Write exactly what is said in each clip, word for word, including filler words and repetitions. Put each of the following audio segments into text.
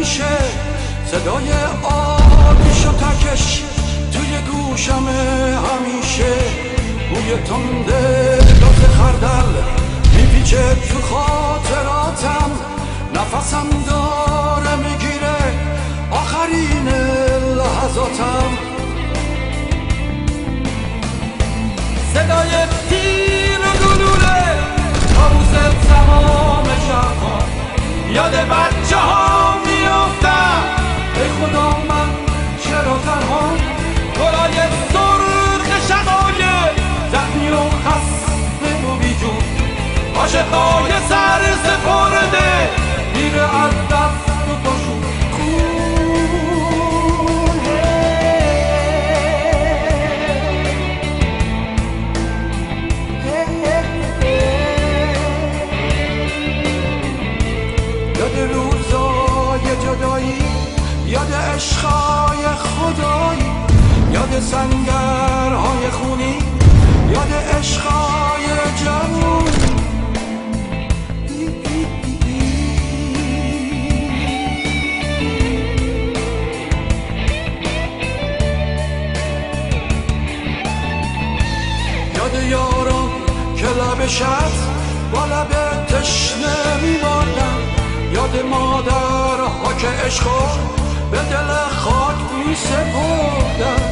همیشه صدای آتیش و تکش توی گوشمه همیشه بوی تنده گاز خردل میپیچه تو خاطراتم نفسم داره میگیره آخرین لحظاتم صدای تیر و گلوله کابوس تمام شبها یاد بچه ها میافتم ای خدا من چرا تنها گلای سرخ شقایق زخمی و خسته و بیجون عاشقای سر سپرده میره از دست و پاشون یاد روزای جدایی یاد عشقای خدایی یاد سنگرهای خونی یاد عشقای جوون یاد یاران که لب شب با لب تشنه میماندن یاد مادرها که عشقا به دل خاک می سپردن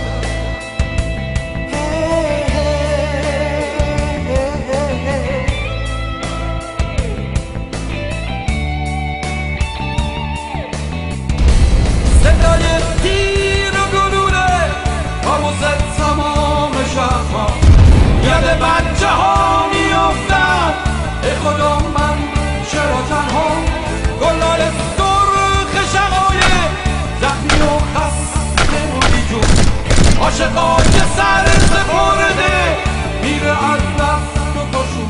صدای تیر و گلوله کابوس تمام شهرها یاد بچه ها میافتم ای خدا من چرا تنها گلال سرخ شقایق زخمی و خسته و بیجون عاشقای سر سپرده میره از دست و پاشون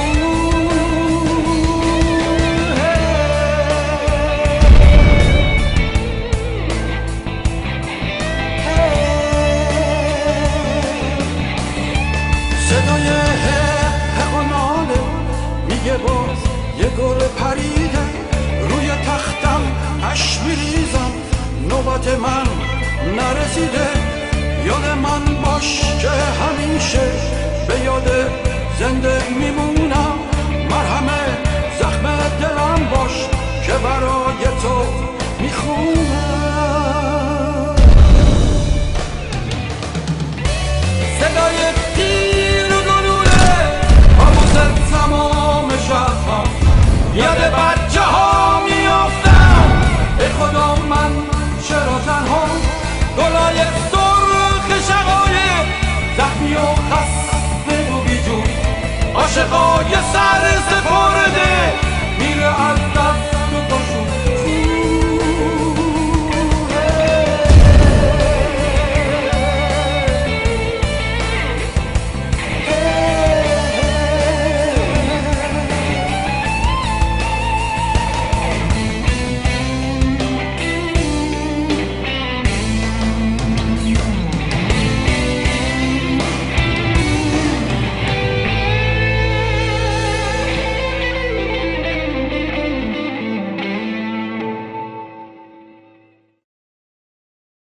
صدای حق و ناله میگه باز یه گل پریده روی تختم اش میریزم نوبت من نرسیده یاد من باش که همیشه به یاد زنده میمونم مرهم زخم دلم باش که برای تو میخونم صدای تیر و گلوله کابوس تمام شهرها یاد بچه ها میافتم ای خدا من چرا تنها گلای سرخ شقایق زخمی و خسته و بیجون عاشقای سر سپرده میره از